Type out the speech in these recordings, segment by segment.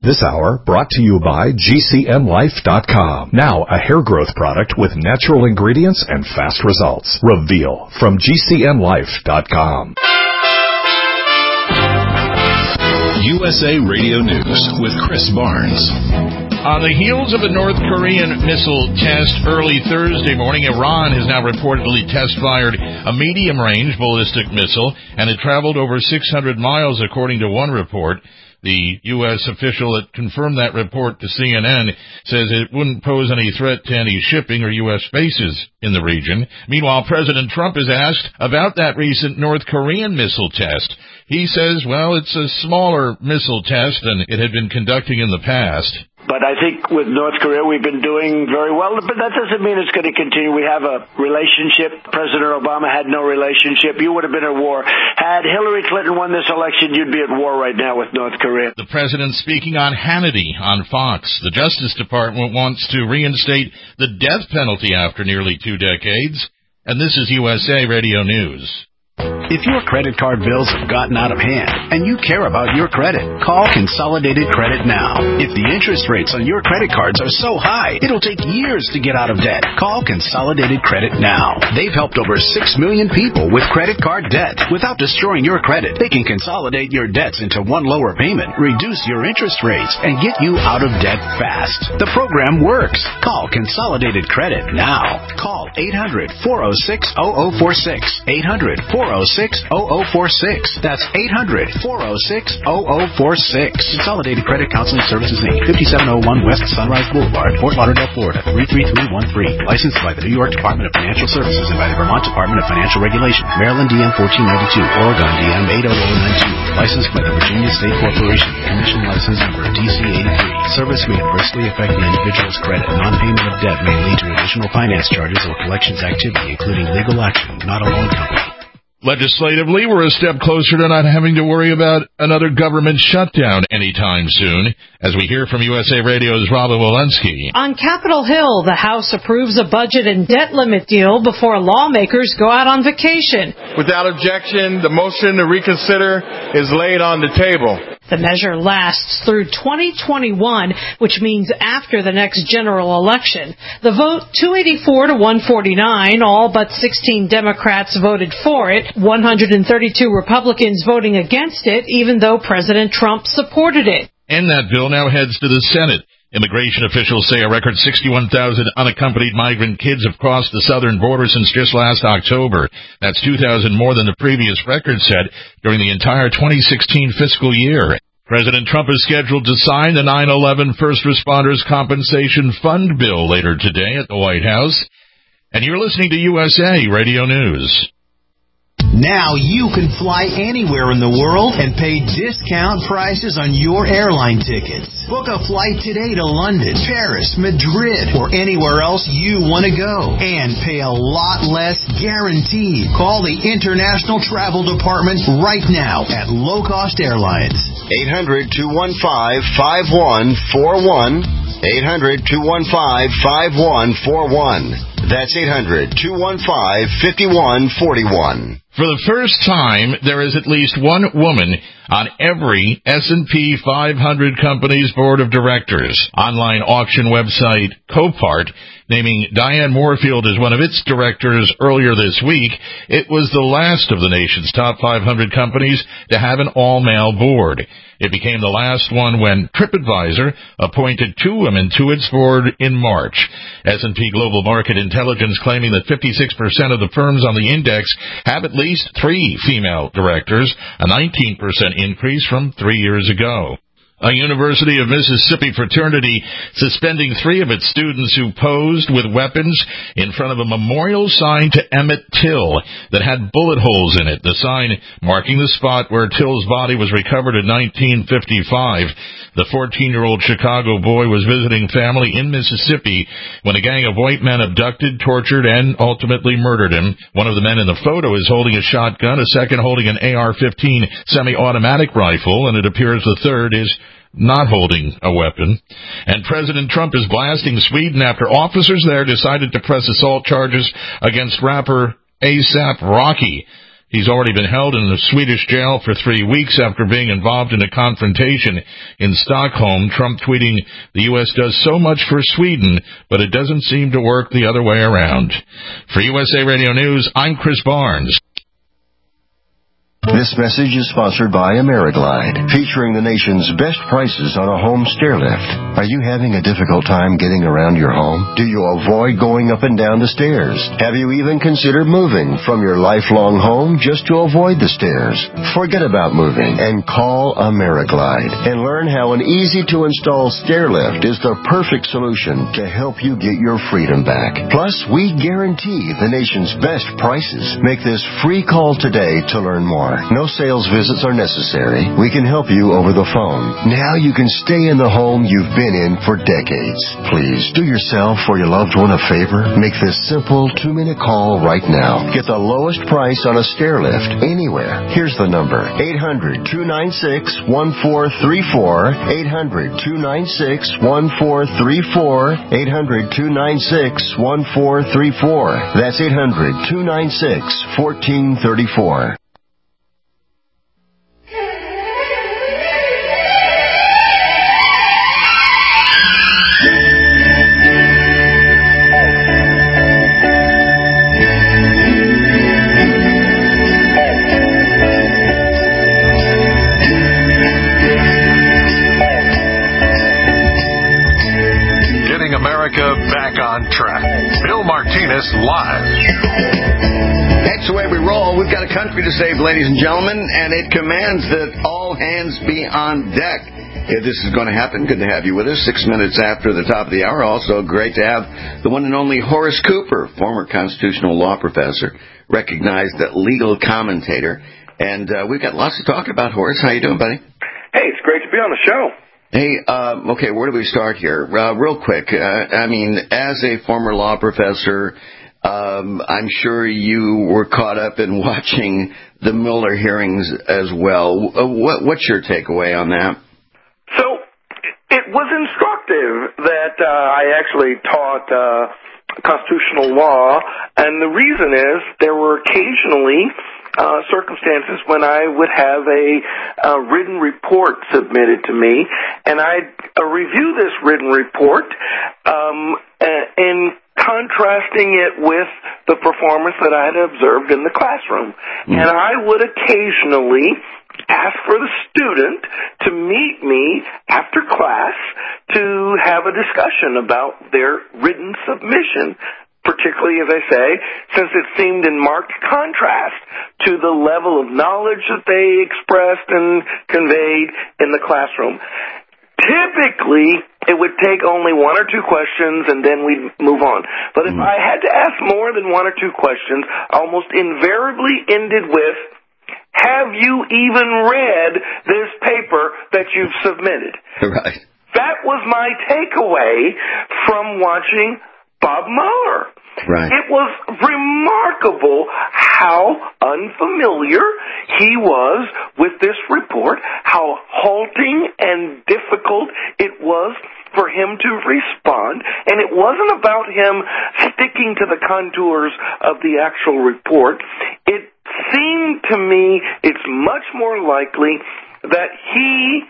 This hour brought to you by GCNlife.com. Now a hair growth product with natural ingredients and fast results. Reveal from GCNlife.com. USA Radio News with Chris Barnes. On the heels of a North Korean missile test early Thursday morning, Iran has now reportedly test-fired a medium-range ballistic missile, and it traveled over 600 miles, according to one report. The U.S. official that confirmed that report to CNN says it wouldn't pose any threat to any shipping or U.S. bases in the region. Meanwhile, President Trump is asked about that recent North Korean missile test. He says, well, it's a smaller missile test than it had been conducting in the past. But I think with North Korea, we've been doing very well. But that doesn't mean it's going to continue. We have a relationship. President Obama had no relationship. You would have been at war. Had Hillary Clinton won this election, you'd be at war right now with North Korea. The president speaking on Hannity on Fox. The Justice Department wants to reinstate the death penalty after nearly 2 decades. And this is USA Radio News. If your credit card bills have gotten out of hand and you care about your credit, call Consolidated Credit now. If the interest rates on your credit cards are so high, it'll take years to get out of debt. Call Consolidated Credit now. They've helped over 6 million people with credit card debt. Without destroying your credit, they can consolidate your debts into one lower payment, reduce your interest rates, and get you out of debt fast. The program works. Call Consolidated Credit now. Call 800-406-0046. 800-406-0046. That's 800-406-0046. Consolidated Credit Counseling Services, Inc., 5701 West Sunrise Boulevard, Fort Lauderdale, Florida, 33313. Licensed by the New York Department of Financial Services and by the Vermont Department of Financial Regulation. Maryland DM 1492, Oregon DM 80092. Licensed by the Virginia State Corporation. Commission license number DC 83. Service may adversely affect the individual's credit. Non-payment of debt may lead to additional finance charges or collections activity, including legal action, not a loan company. Legislatively, we're a step closer to not having to worry about another government shutdown anytime soon, as we hear from USA Radio's Robin Walensky. On Capitol Hill, the House approves a budget and debt limit deal before lawmakers go out on vacation. Without objection, the motion to reconsider is laid on the table. The measure lasts through 2021, which means after the next general election. The vote 284 to 149, all but 16 Democrats voted for it, 132 Republicans voting against it, even though President Trump supported it. And that bill now heads to the Senate. Immigration officials say a record 61,000 unaccompanied migrant kids have crossed the southern border since just last October. That's 2,000 more than the previous record set during the entire 2016 fiscal year. President Trump is scheduled to sign the 9/11 First Responders Compensation Fund bill later today at the White House. And you're listening to USA Radio News. Now you can fly anywhere in the world and pay discount prices on your airline tickets. Book a flight today to London, Paris, Madrid, or anywhere else you want to go. And pay a lot less guaranteed. Call the International Travel Department right now at Low Cost Airlines. 800-215-5141. 800-215-5141. That's 800-215-5141. For the first time, there is at least one woman on every S&P 500 company's board of directors. Online auction website Copart, naming Diane Moorfield as one of its directors earlier this week, it was the last of the nation's top 500 companies to have an all-male board. It became the last one when TripAdvisor appointed 2 women to its board in March. S&P Global Market Intelligence claiming that 56% of the firms on the index have at least 3 female directors, a 19% increase from 3 years ago. A University of Mississippi fraternity suspending 3 of its students who posed with weapons in front of a memorial sign to Emmett Till that had bullet holes in it. The sign marking the spot where Till's body was recovered in 1955. The 14-year-old Chicago boy was visiting family in Mississippi when a gang of white men abducted, tortured, and ultimately murdered him. One of the men in the photo is holding a shotgun, a second holding an AR-15 semi-automatic rifle, and it appears the third is not holding a weapon. And President Trump is blasting Sweden after officers there decided to press assault charges against rapper A$AP Rocky. He's already been held in the Swedish jail for 3 weeks after being involved in a confrontation in Stockholm. Trump tweeting, "The U.S. does so much for Sweden, but it doesn't seem to work the other way around." For USA Radio News, I'm Chris Barnes. This message is sponsored by Ameriglide, featuring the nation's best prices on a home stair lift. Are you having a difficult time getting around your home? Do you avoid going up and down the stairs? Have you even considered moving from your lifelong home just to avoid the stairs? Forget about moving and call Ameriglide and learn how an easy-to-install stair lift is the perfect solution to help you get your freedom back. Plus, we guarantee the nation's best prices. Make this free call today to learn more. No sales visits are necessary. We can help you over the phone. Now you can stay in the home you've been in for decades. Please do yourself or your loved one a favor. Make this simple 2-minute call right now. Get the lowest price on a stair lift anywhere. Here's the number: 800-296-1434. 800-296-1434. 800-296-1434. That's 800-296-1434. Back on track. Bill Martinez live. That's the way we roll. We've got a country to save, ladies and gentlemen, and it commands that all hands be on deck. If this is going to happen, good to have you with us. 6 minutes after the top of the hour. Also great to have the one and only Horace Cooper, former constitutional law professor, recognized legal commentator. And we've got lots to talk about. Horace, how you doing, buddy? Hey, it's great to be on the show. Hey, okay, where do we start here? Real quick, I mean, as a former law professor, I'm sure you were caught up in watching the Mueller hearings as well. What's your takeaway on that? So, it was instructive that I actually taught constitutional law, and the reason is there were occasionally circumstances when I would have a written report submitted to me, and I'd review this written report in contrasting it with the performance that I had observed in the classroom. And I would occasionally ask for the student to meet me after class to have a discussion about their written submission, particularly, as I say, since it seemed in marked contrast to the level of knowledge that they expressed and conveyed in the classroom. Typically, it would take only 1 or 2 questions, and then we'd move on. But if I had to ask more than 1 or 2 questions, almost invariably ended with, "Have you even read this paper that you've submitted?" Right. That was my takeaway from watching Bob Mueller. Right. It was remarkable how unfamiliar he was with this report, how halting and difficult it was for him to respond, and it wasn't about him sticking to the contours of the actual report. It seemed to me it's much more likely that he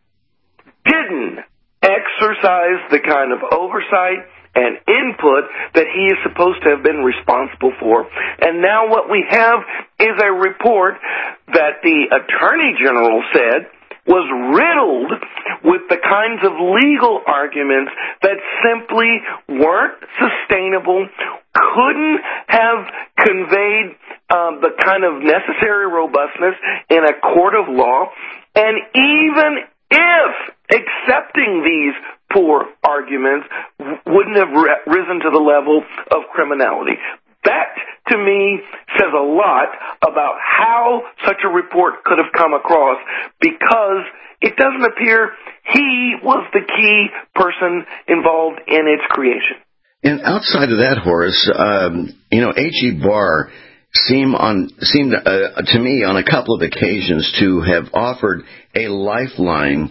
didn't exercise the kind of oversight and input that he is supposed to have been responsible for. And now what we have is a report that the Attorney General said was riddled with the kinds of legal arguments that simply weren't sustainable, couldn't have conveyed the kind of necessary robustness in a court of law, and even if accepting these poor arguments wouldn't have risen to the level of criminality. That, to me, says a lot about how such a report could have come across, because it doesn't appear he was the key person involved in its creation. And outside of that, Horace, H.E. Barr seemed to me on a couple of occasions to have offered a lifeline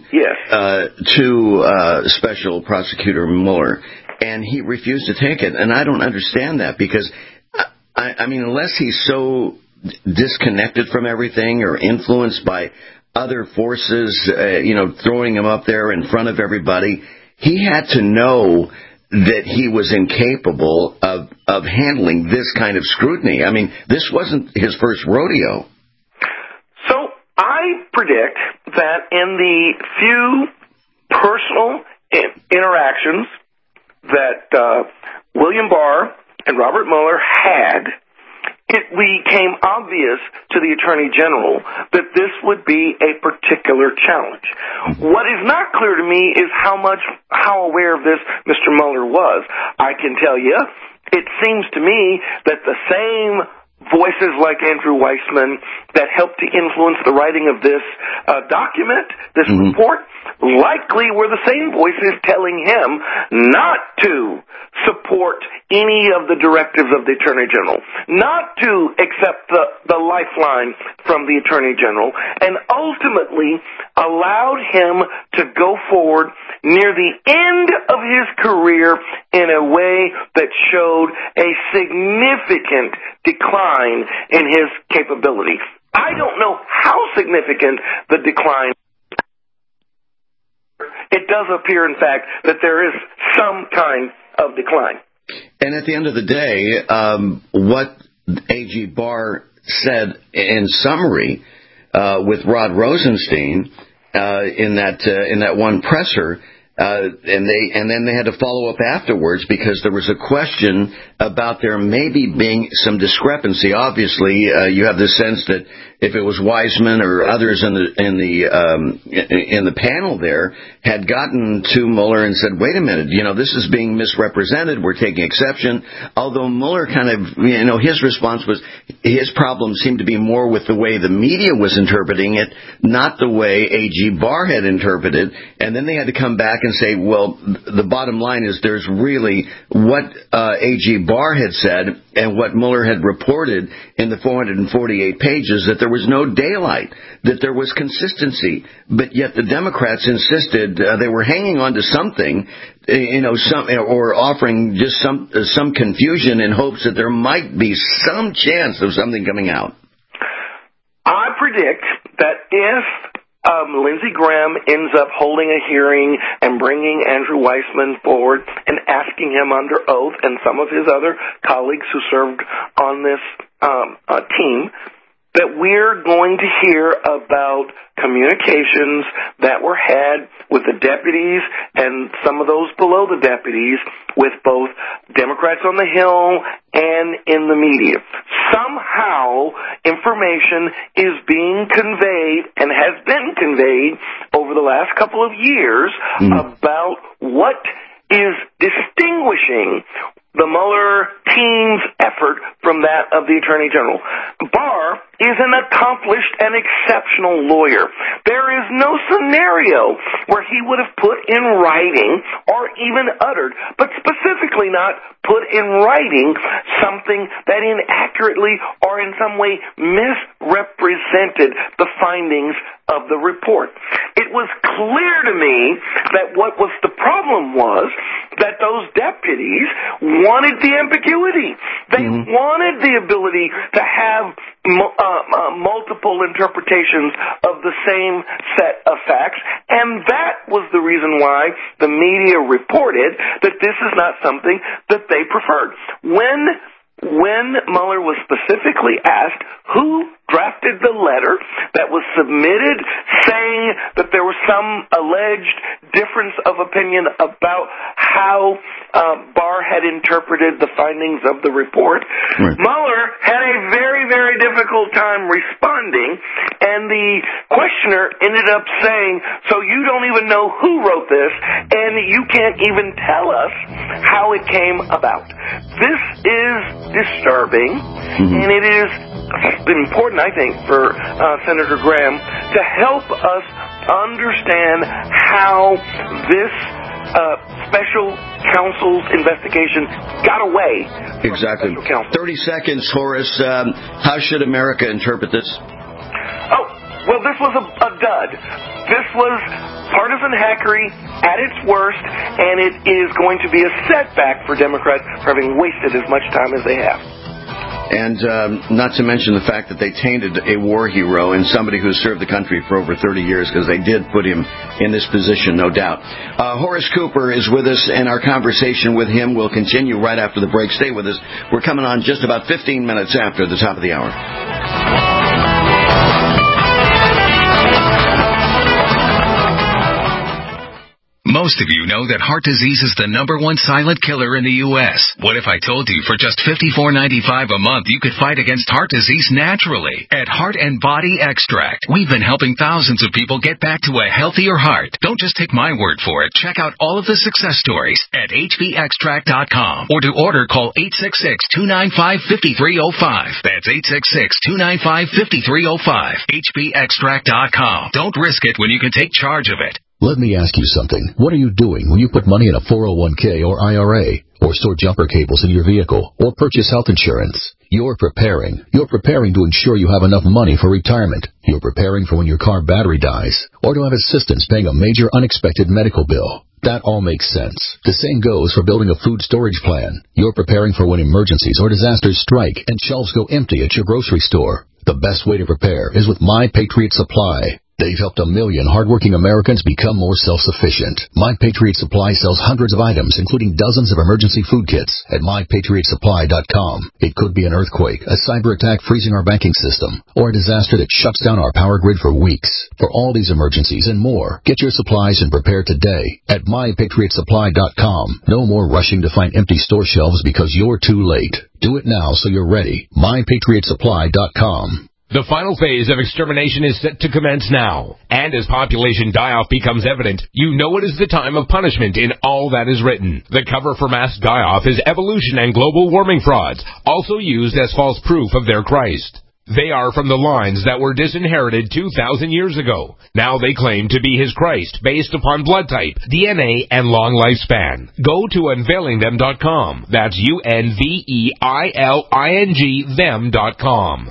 to Special Prosecutor Mueller, and he refused to take it. And I don't understand that, because, I mean, unless he's so disconnected from everything or influenced by other forces, throwing him up there in front of everybody. He had to know that he was incapable of handling this kind of scrutiny. I mean, this wasn't his first rodeo. So I predict that in the few personal interactions that William Barr and Robert Mueller had, it became obvious to the Attorney General that this would be a particular challenge. What is not clear to me is how aware of this Mr. Mueller was. I can tell you, it seems to me that the same voices like Andrew Weissman that helped to influence the writing of this document, this report, likely were the same voices telling him not to support any of the directives of the Attorney General, not to accept the lifeline from the Attorney General, and ultimately allowed him to go forward near the end of his career in a way that showed a significant decline in his capability. I don't know how significant the decline is. It does appear, in fact, that there is some kind of decline. And at the end of the day, what A.G. Barr said in summary with Rod Rosenstein in that one presser, and then they had to follow up afterwards because there was a question about there maybe being some discrepancy. Obviously, you have the sense that if it was Weissman or others in the panel there had gotten to Mueller and said, "Wait a minute, this is being misrepresented. We're taking exception." Although Mueller kind of, his response was his problem seemed to be more with the way the media was interpreting it, not the way A.G. Barr had interpreted. And then they had to come back and say, well, the bottom line is there's really what A.G. Barr had said and what Mueller had reported in the 448 pages, that there was no daylight, that there was consistency. But yet the Democrats insisted they were hanging on to something, or offering just some confusion in hopes that there might be some chance of something coming out. I predict that if Lindsey Graham ends up holding a hearing and bringing Andrew Weissman forward and asking him under oath, and some of his other colleagues who served on this team, that we're going to hear about communications that were had with the deputies and some of those below the deputies with both Democrats on the Hill and in the media. Somehow information is being conveyed and has been conveyed over the last couple of years about what is distinguishing the Mueller team's effort from that of the Attorney General. Barr is an accomplished and exceptional lawyer. There is no scenario where he would have put in writing or even uttered, but specifically not put in writing, something that inaccurately or in some way misrepresented the findings of the report. It was clear to me that what was the problem was that those deputies wanted the ambiguity. They wanted the ability to have multiple interpretations of the same set of facts, and that was the reason why the media reported that this is not something that they preferred. When Mueller was specifically asked who drafted the letter that was submitted saying that there was some alleged difference of opinion about how Barr had interpreted the findings of the report, Mueller had a very, very difficult time responding, and the questioner ended up saying, "So you don't even know who wrote this, and you can't even tell us how it came about." This is disturbing, and it is important, I think, for Senator Graham to help us understand how this special counsel's investigation got away. Exactly. 30 seconds, Horace. How should America interpret this? Oh, well, this was a dud. This was partisan hackery at its worst, and it is going to be a setback for Democrats for having wasted as much time as they have. And not to mention the fact that they tainted a war hero and somebody who served the country for over 30 years, because they did put him in this position, no doubt. Horace Cooper is with us, and our conversation with him will continue right after the break. Stay with us. We're coming on just about 15 minutes after the top of the hour. Most of you know that heart disease is the #1 silent killer in the U.S. What if I told you for just $54.95 a month you could fight against heart disease naturally? At Heart and Body Extract, we've been helping thousands of people get back to a healthier heart. Don't just take my word for it. Check out all of the success stories at hbextract.com. Or to order, call 866-295-5305. That's 866-295-5305. hbextract.com. Don't risk it when you can take charge of it. Let me ask you something. What are you doing when you put money in a 401k or IRA, or store jumper cables in your vehicle, or purchase health insurance? You're preparing. You're preparing to ensure you have enough money for retirement. You're preparing for when your car battery dies, or to have assistance paying a major unexpected medical bill. That all makes sense. The same goes for building a food storage plan. You're preparing for when emergencies or disasters strike and shelves go empty at your grocery store. The best way to prepare is with My Patriot Supply. They've helped 1 million hardworking Americans become more self-sufficient. My Patriot Supply sells hundreds of items, including dozens of emergency food kits at MyPatriotSupply.com. It could be an earthquake, a cyber attack freezing our banking system, or a disaster that shuts down our power grid for weeks. For all these emergencies and more, get your supplies and prepare today at MyPatriotSupply.com. No more rushing to find empty store shelves because you're too late. Do it now so you're ready. MyPatriotSupply.com. The final phase of extermination is set to commence now. And as population die-off becomes evident, you know it is the time of punishment in all that is written. The cover for mass die-off is evolution and global warming frauds, also used as false proof of their Christ. They are from the lines that were disinherited 2,000 years ago. Now they claim to be his Christ, based upon blood type, DNA, and long lifespan. Go to unveilingthem.com. That's UNVEILING them.com.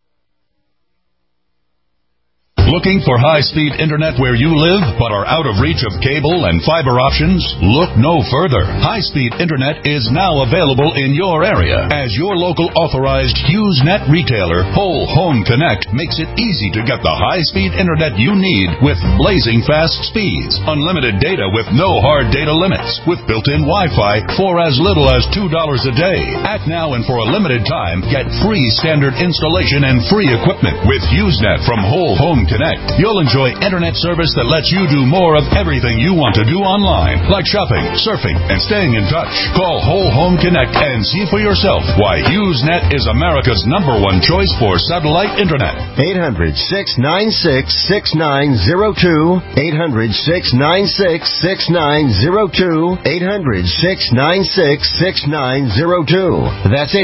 Looking for high-speed internet where you live but are out of reach of cable and fiber options? Look no further. High-speed internet is now available in your area. As your local authorized HughesNet retailer, Whole Home Connect makes it easy to get the high-speed internet you need with blazing fast speeds, unlimited data with no hard data limits, with built-in Wi-Fi for as little as $2 a day. Act now and for a limited time, get free standard installation and free equipment with HughesNet from Whole Home Connect. You'll enjoy internet service that lets you do more of everything you want to do online, like shopping, surfing, and staying in touch. Call Whole Home Connect and see for yourself why HughesNet is America's #1 choice for satellite internet. 800-696-6902. 800-696-6902. 800-696-6902. That's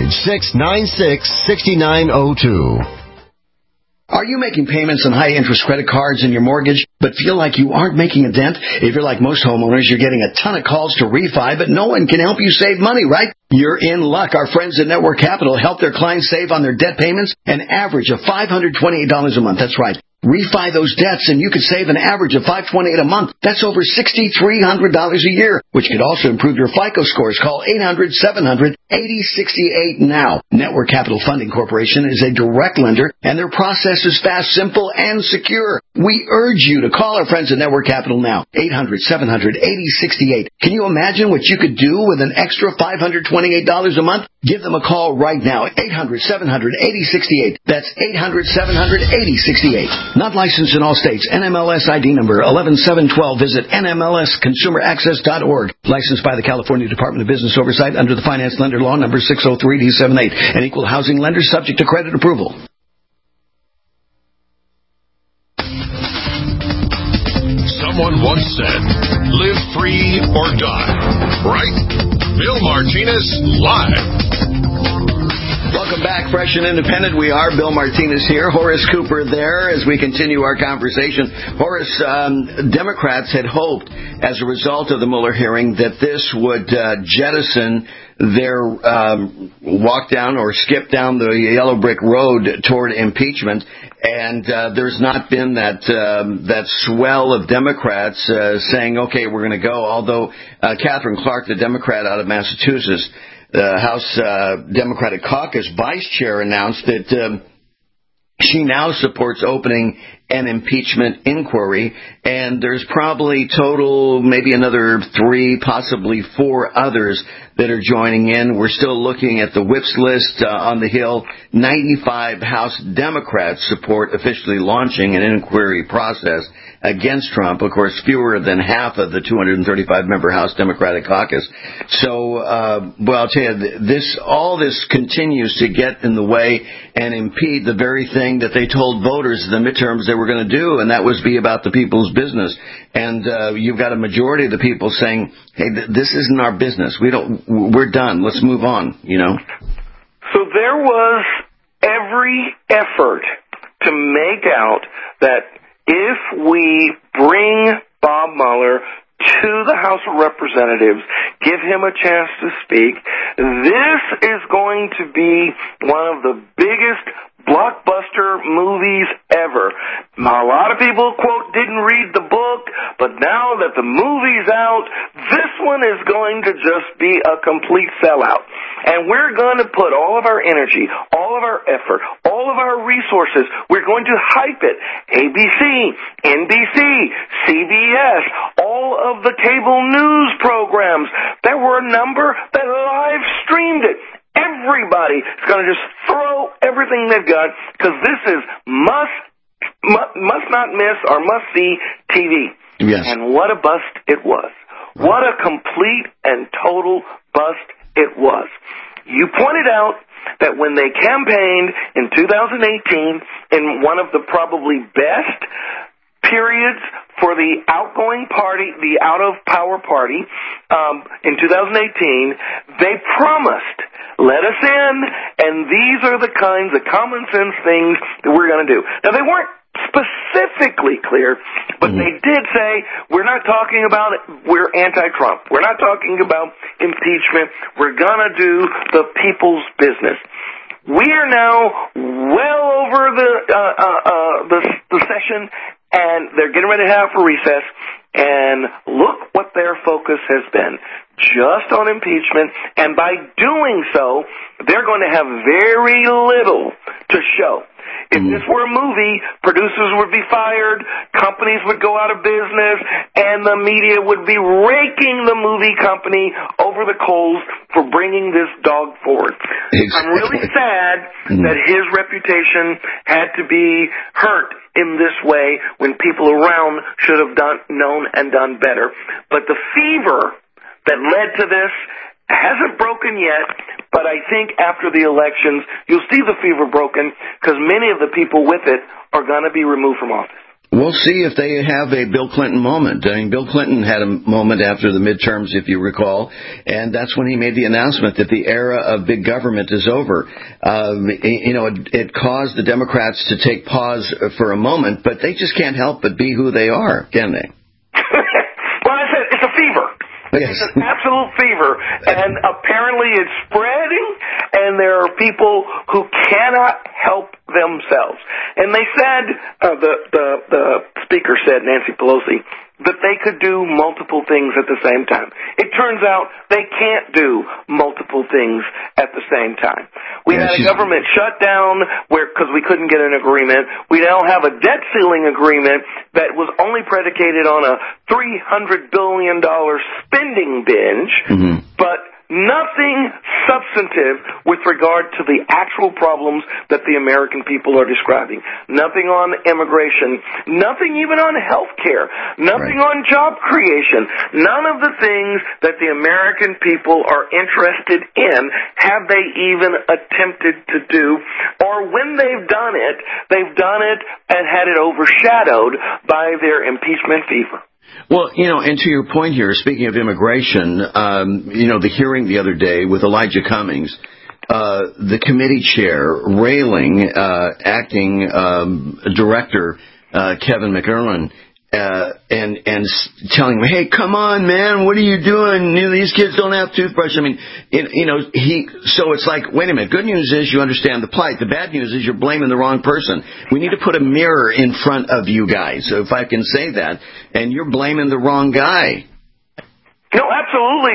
800-696-6902. Are you making payments on high-interest credit cards in your mortgage, but feel like you aren't making a dent? If you're like most homeowners, you're getting a ton of calls to refi, but no one can help you save money, right? You're in luck. Our friends at Network Capital help their clients save on their debt payments an average of $528 a month. That's right. Refi those debts and you could save an average of $528 a month. That's over $6,300 a year, which could also improve your FICO scores. Call 800-700-8068 now. Network Capital Funding Corporation is a direct lender, and their process is fast, simple, and secure. We urge you to call our friends at Network Capital now. 800-700-8068. Can you imagine what you could do with an extra $528 a month? Give them a call right now. 800-700-8068. That's 800-700-8068. Not licensed in all states. NMLS ID number 11712. Visit NMLSconsumeraccess.org. Licensed by the California Department of Business Oversight under the Finance Lender Law number 603D78. An equal housing lender subject to credit approval. Someone once said, live free or die. Right? Bill Martinez live. Welcome back, Fresh and Independent. We are. Bill Martinez here. Horace Cooper there as we continue our conversation. Horace, Democrats had hoped as a result of the Mueller hearing that this would jettison their walk down or skip down the yellow brick road toward impeachment. And there's not been that swell of Democrats saying, okay, we're going to go. Although Catherine Clark, the Democrat out of Massachusetts, the House Democratic Caucus vice chair announced that she now supports opening an impeachment inquiry, and there's probably total maybe another 3, possibly 4 others that are joining in. We're still looking at the whips list on the Hill. 95 House Democrats support officially launching an inquiry process against Trump. Of course, fewer than half of the 235-member House Democratic Caucus. So, I'll tell you, all this continues to get in the way and impede the very thing that they told voters in the midterms they were going to do, and that was be about the people's business. And you've got a majority of the people saying, "Hey, this isn't our business. We're done. Let's move on." You know. So there was every effort to make out that if we bring Bob Mueller to the House of Representatives, give him a chance to speak, this is going to be one of the biggest blockbuster movies ever. Now, a lot of people, quote, didn't read the book, but now that the movie's out, this one is going to just be a complete sellout. And we're going to put all of our energy, all of our effort, all of our resources, we're going to hype it. ABC, NBC, CBS, all of the cable news programs. There were a number that live streamed it. Everybody is going to just throw everything they've got because this is must not miss or must see TV. Yes. And what a bust it was. What a complete and total bust it was. You pointed out that when they campaigned in 2018 in one of the probably best periods for the outgoing party, the out-of-power party, in 2018, they promised, let us in, and these are the kinds of common sense things that we're going to do. Now, they weren't specifically clear, but they did say, we're not talking about we're anti-Trump. We're not talking about impeachment. We're going to do the people's business. We are now well over the session, and they're getting ready to have for recess, and look what their focus has been, just on impeachment, and by doing so, they're going to have very little to show. If this were a movie, producers would be fired, companies would go out of business, and the media would be raking the movie company over the coals for bringing this dog forward. Exactly. I'm really sad that his reputation had to be hurt in this way when people around should have known and done better. But the fever that led to this hasn't broken yet, but I think after the elections, you'll see the fever broken because many of the people with it are going to be removed from office. We'll see if they have a Bill Clinton moment. I mean, Bill Clinton had a moment after the midterms, if you recall, and that's when he made the announcement that the era of big government is over. It caused the Democrats to take pause for a moment, but they just can't help but be who they are, can they? Well, I said it's a fever. Yes. It's an absolute fever, and apparently it's spreading, and there are people who cannot help themselves. And they said, the speaker said, Nancy Pelosi, that they could do multiple things at the same time. It turns out they can't do multiple things at the same time. We had a government shutdown because we couldn't get an agreement. We now have a debt ceiling agreement that was only predicated on a $300 billion spending binge, but nothing substantive with regard to the actual problems that the American people are describing. Nothing on immigration. Nothing even on health care. Nothing on job creation. None of the things that the American people are interested in have they even attempted to do. Or when they've done it and had it overshadowed by their impeachment fever. Well, and to your point here, speaking of immigration, the hearing the other day with Elijah Cummings, the committee chair railing acting director Kevin McErlin and telling me, hey, come on, man, what are you doing? These kids don't have toothbrush. I mean, so it's like, wait a minute. Good news is you understand the plight. The bad news is you're blaming the wrong person. We need to put a mirror in front of you guys, so if I can say that, and you're blaming the wrong guy. No, absolutely.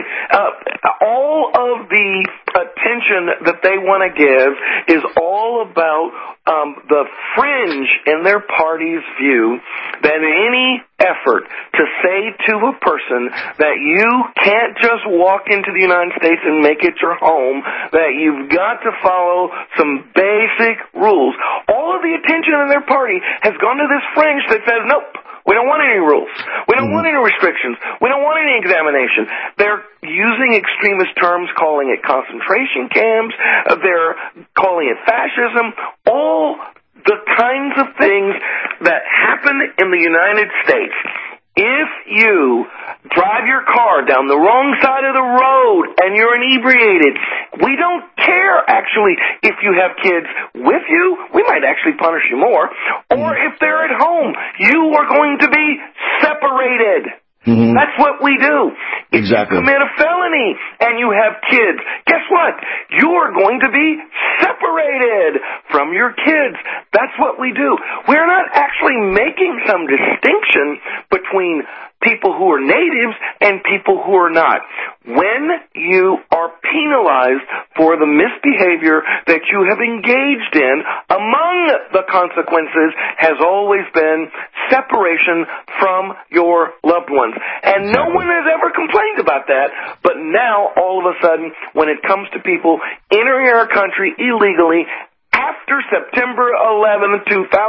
All of the attention that they want to give is all about the fringe in their party's view that any effort to say to a person that you can't just walk into the United States and make it your home, that you've got to follow some basic rules. All of the attention in their party has gone to this fringe that says, nope, we don't want any rules. We don't want any restrictions. We don't want any examination. They're using extremist terms, calling it concentration camps. They're calling it fascism. All the kinds of things that happen in the United States. If you drive your car down the wrong side of the road and you're inebriated, we don't care, actually, if you have kids with you. We might actually punish you more. Or if they're at home, you are going to be separated. That's what we do. If you commit a felony and you have kids, guess what? You are going to be separated from your kids. That's what we do. We're not actually making some distinction between people who are natives and people who are not. When you are penalized for the misbehavior that you have engaged in, among the consequences has always been separation from your loved ones. And no one has ever complained about that, but now, all of a sudden, when it comes to people entering our country illegally, after September 11,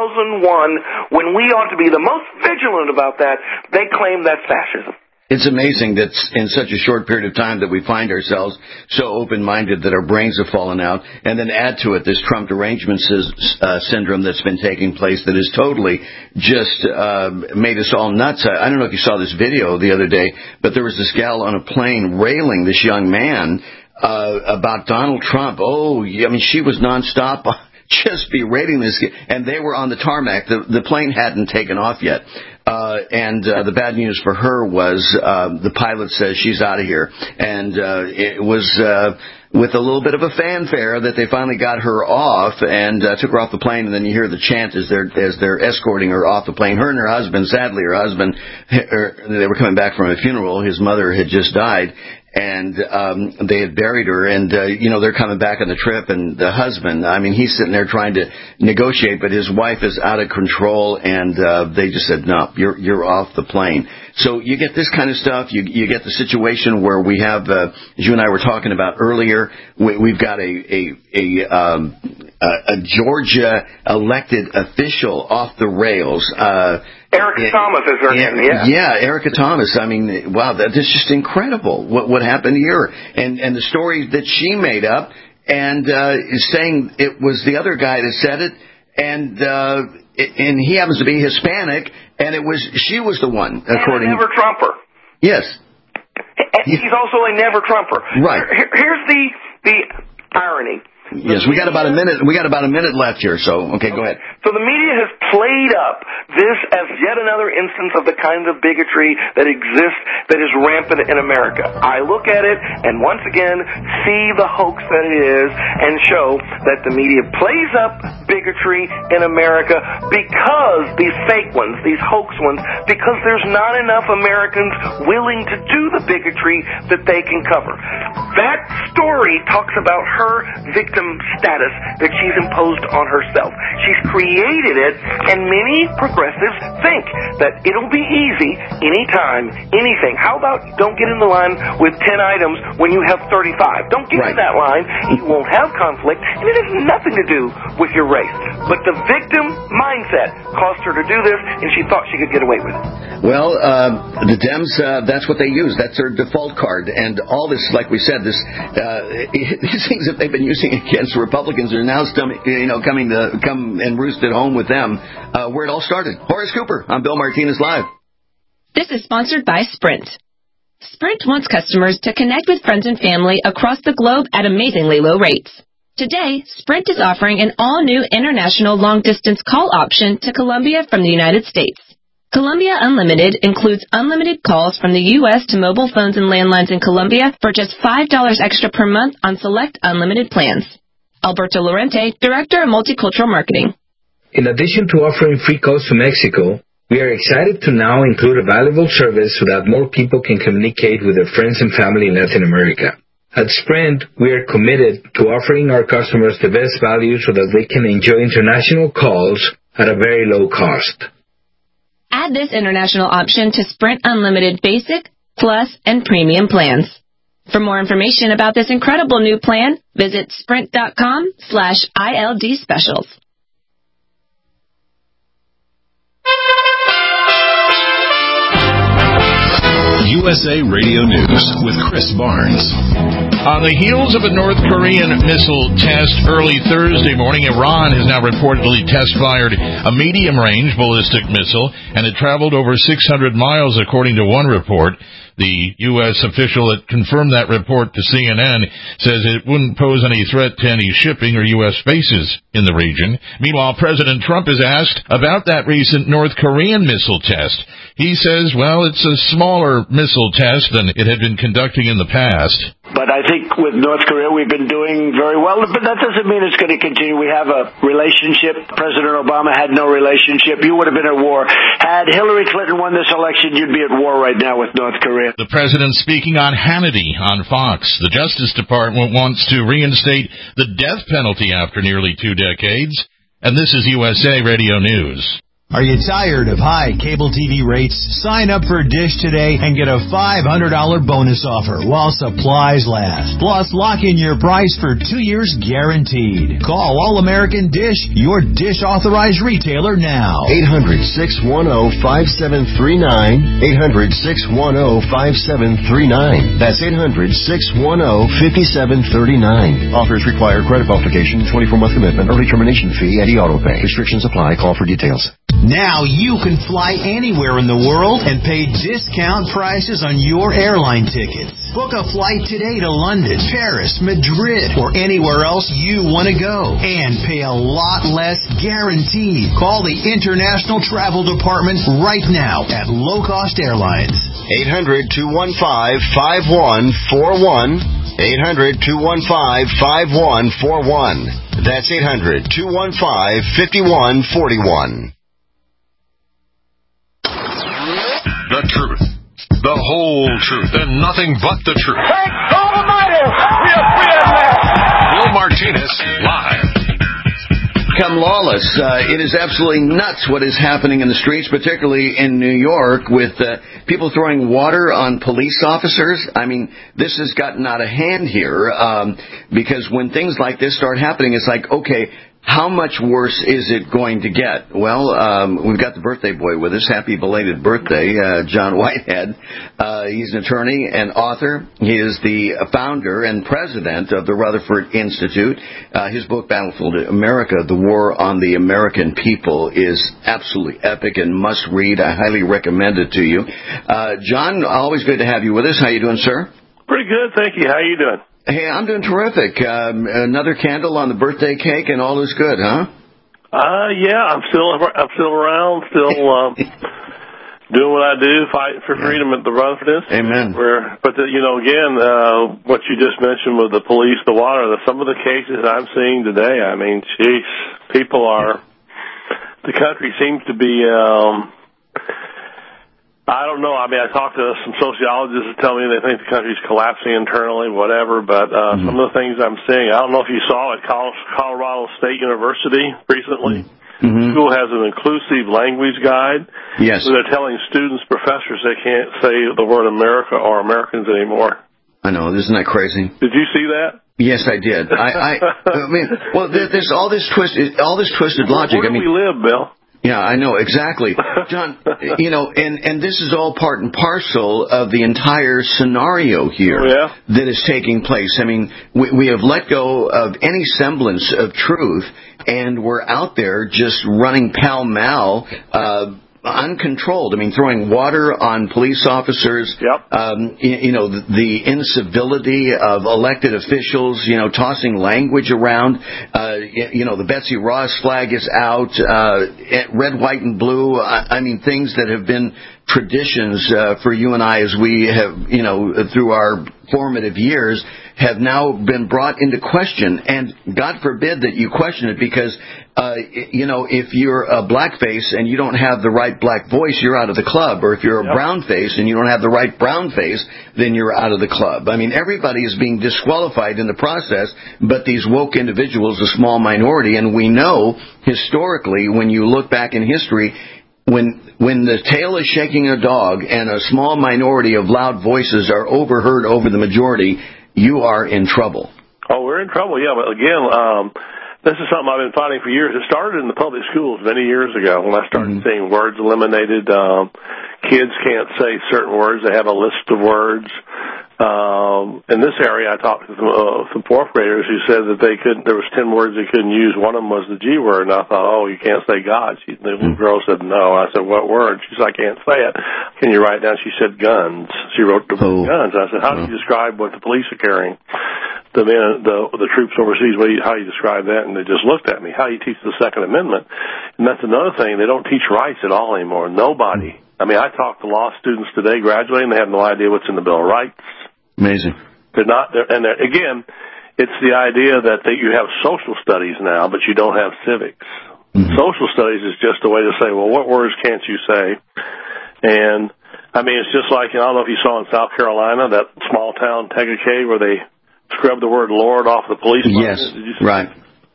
2001, when we ought to be the most vigilant about that, they claim that's fascism. It's amazing that in such a short period of time that we find ourselves so open-minded that our brains have fallen out, and then add to it this Trump derangement syndrome that's been taking place that has totally just made us all nuts. I don't know if you saw this video the other day, but there was this gal on a plane railing this young man about Donald Trump. Oh, I mean, she was nonstop just berating this guy. And they were on the tarmac. The plane hadn't taken off yet. And the bad news for her was the pilot says she's out of here. And it was with a little bit of a fanfare that they finally got her off and took her off the plane. And then you hear the chant as they're escorting her off the plane. Her and her husband, sadly, they were coming back from a funeral. His mother had just died. And they had buried her, and they're coming back on the trip, and the husband, I mean, he's sitting there trying to negotiate, but his wife is out of control, and they just said, no, you're off the plane. So you get this kind of stuff. You get the situation where we have, as you and I were talking about earlier, we've got a Georgia elected official off the rails. Erica Thomas is her name, yeah. Yeah, Erica Thomas. I mean, wow, that's just incredible what happened here. And the story that she made up and is saying it was the other guy that said it, and he happens to be Hispanic, and she was the one, according to... never Trumper. Yes. And he's also a never Trumper. Right. Here's the irony. Yes, we got about a minute left here, so okay, go ahead. So the media has played up this as yet another instance of the kind of bigotry that exists, that is rampant in America. I look at it and once again see the hoax that it is and show that the media plays up bigotry in America because these fake ones, these hoax ones, because there's not enough Americans willing to do the bigotry that they can cover. That story talks about her victim status that she's imposed on herself. She's created it, and many progressives think that it'll be easy anytime, anything. How about don't get in the line with 10 items when you have 35? Don't get in that line. You won't have conflict, and it has nothing to do with your race. But the victim mindset caused her to do this, and she thought she could get away with it. Well, the Dems, that's what they use. That's their default card. And all this, like we said, these things that they've been using against Republicans are now coming to come and roost at home with them. Where it all started. Horace Cooper on Bill Martinez Live. This is sponsored by Sprint. Sprint wants customers to connect with friends and family across the globe at amazingly low rates. Today, Sprint is offering an all-new international long-distance call option to Colombia from the United States. Colombia Unlimited includes unlimited calls from the U.S. to mobile phones and landlines in Colombia for just $5 extra per month on select unlimited plans. Alberto Lorente, Director of Multicultural Marketing. In addition to offering free calls to Mexico, We are excited to now include a valuable service so that more people can communicate with their friends and family in Latin America. At Sprint, we are committed to offering our customers the best value so that they can enjoy international calls at a very low cost. Add this international option to Sprint Unlimited Basic, Plus, and Premium plans. For more information about this incredible new plan, visit sprint.com/ILD specials. USA Radio News with Chris Barnes. On the heels of a North Korean missile test early Thursday morning, Iran has now reportedly test-fired a medium-range ballistic missile, and it traveled over 600 miles, according to one report. The U.S. official that confirmed that report to CNN says it wouldn't pose any threat to any shipping or U.S. bases in the region. Meanwhile, President Trump is asked about that recent North Korean missile test. He says, well, it's a smaller missile test than it had been conducting in the past. But I think with North Korea, we've been doing very well. But that doesn't mean it's going to continue. We have a relationship. President Obama had no relationship. You would have been at war. Had Hillary Clinton won this election, you'd be at war right now with North Korea. The president speaking on Hannity on Fox. The Justice Department wants to reinstate the death penalty after nearly 2 decades. And this is USA Radio News. Are you tired of high cable TV rates? Sign up for Dish today and get a $500 bonus offer while supplies last. Plus, lock in your price for 2 years guaranteed. Call All American Dish, your Dish authorized retailer now. 800-610-5739. 800-610-5739. That's 800-610-5739. Offers require credit qualification, 24-month commitment, early termination fee, and auto pay. Restrictions apply. Call for details. Now you can fly anywhere in the world and pay discount prices on your airline tickets. Book a flight today to London, Paris, Madrid, or anywhere else you want to go. And pay a lot less guaranteed. Call the International Travel Department right now at Low Cost Airlines. 800-215-5141. 800-215-5141. That's 800-215-5141. The truth, the whole truth, and nothing but the truth. Thank God Almighty, we are free at last. Will Martinez, live. Become lawless. It is absolutely nuts what is happening in the streets, particularly in New York, with people throwing water on police officers. I mean, this has gotten out of hand here, because when things like this start happening, it's like, okay, how much worse is it going to get? Well, we've got the birthday boy with us. Happy belated birthday, John Whitehead. He's an attorney and author. He is the founder and president of the Rutherford Institute. His book, Battlefield America, The War on the American People, is absolutely epic and must read. I highly recommend it to you. John, always good to have you with us. How you doing, sir? Pretty good, thank you. How you doing? Hey, I'm doing terrific. Another candle on the birthday cake, and all is good, huh? Yeah, I'm still around, still doing what I do, fighting for freedom at the Rutherford Institute. Amen. But again, what you just mentioned with the police, the water, some of the cases I'm seeing today. I mean, geez, the country seems to be. I don't know. I mean, I talked to some sociologists that tell me they think the country's collapsing internally, whatever. But some of the things I'm seeing, I don't know if you saw at Colorado State University recently. Mm-hmm. School has an inclusive language guide. Yes. So they're telling students, professors, they can't say the word America or Americans anymore. I know. Isn't that crazy? Did you see that? Yes, I did. I mean, well, there's all this twisted logic. Where do we live, Bill? Yeah, I know, exactly. John, and this is all part and parcel of the entire scenario here that is taking place. I mean, we have let go of any semblance of truth, and we're out there just running pell-mell, uncontrolled. I mean, throwing water on police officers. Yep. The incivility of elected officials. Tossing language around. The Betsy Ross flag is out. Red, white, and blue. I mean, things that have been traditions for you and I as we have, through our formative years, have now been brought into question. And God forbid that you question it, because if you're a blackface and you don't have the right black voice, you're out of the club. Or if you're a brown face and you don't have the right brown face, then you're out of the club. I mean, everybody is being disqualified in the process, but these woke individuals, a small minority, and we know historically, when you look back in history, when the tail is shaking a dog and a small minority of loud voices are overheard over the majority, you are in trouble. Oh, we're in trouble, yeah. But again, this is something I've been fighting for years. It started in the public schools many years ago when I started seeing words eliminated. Kids can't say certain words. They have a list of words. In this area, I talked to some fourth graders who said that they couldn't. There was 10 words they couldn't use. One of them was the G word, and I thought, oh, you can't say God. The little girl said no. I said, what word? She said, I can't say it. Can you write it down? She said guns. She wrote the guns. I said, how do you describe what the police are carrying? The troops overseas, how do you describe that? And they just looked at me. How do you teach the Second Amendment? And that's another thing. They don't teach rights at all anymore. Nobody. I mean, I talk to law students today graduating. They have no idea what's in the Bill of Rights. Amazing. Again, it's the idea that you have social studies now, but you don't have civics. Social studies is just a way to say, well, what words can't you say? And, I mean, it's just like, I don't know if you saw in South Carolina, that small town, Tegakay, where they scrubbed the word Lord off the police line. Yes, right.